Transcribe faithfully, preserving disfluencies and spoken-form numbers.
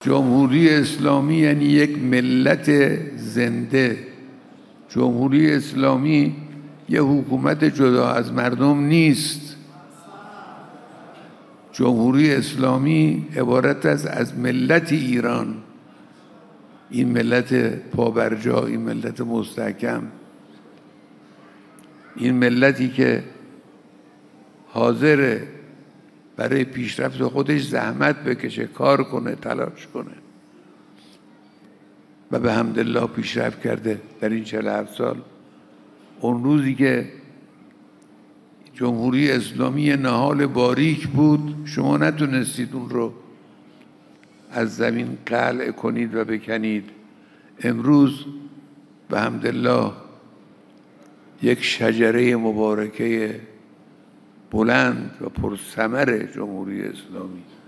جمهوری اسلامی یعنی یک ملت زنده. جمهوری اسلامی یه حکومت جدا از مردم نیست. جمهوری اسلامی عبارت است از ملت ایران، این ملت پابرجا، این ملت مستحکم، این ملتی که حاضره برای پیشرفت خودش زحمت بکشه، کار کنه، تلاش کنه و به حمدالله پیشرفت کرده در این چهل و هفت سال. اون روزی که جمهوری اسلامی نهال باریک بود، شما نتونستید اون رو از زمین قلع کنید و بکنید. امروز به حمدالله یک شجره مبارکه بلند و پرثمر جمهوری اسلامی